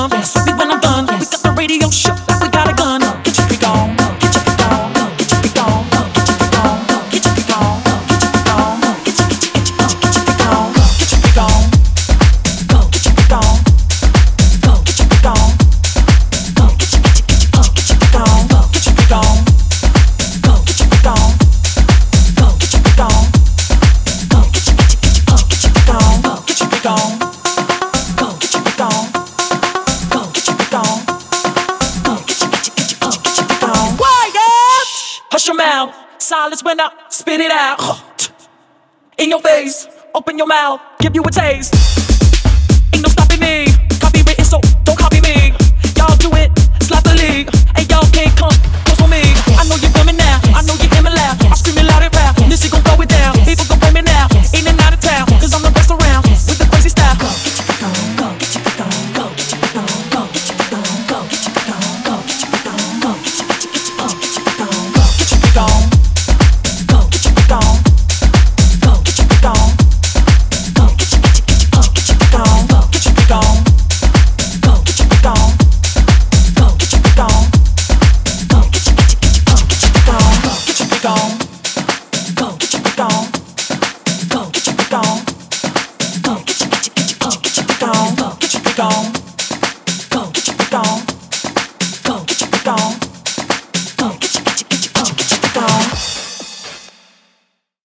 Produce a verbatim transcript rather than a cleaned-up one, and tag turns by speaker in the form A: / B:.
A: done. Slip me when I'm done. We got the radio shook like we got a gun. Get your freak on, get your freak on, get your freak on, get your freak on, get your freak on, get your freak on, get your get your get your get your freak on, get your freak on, go get your freak on, go get your freak on, go get your get your get your get your freak on, go get your freak on, go get your freak on, go get your freak on, go get your get your get your get your freak on, go get your freak on. Hush your mouth, silence when I spit it out. In your face, open your mouth, give you a taste.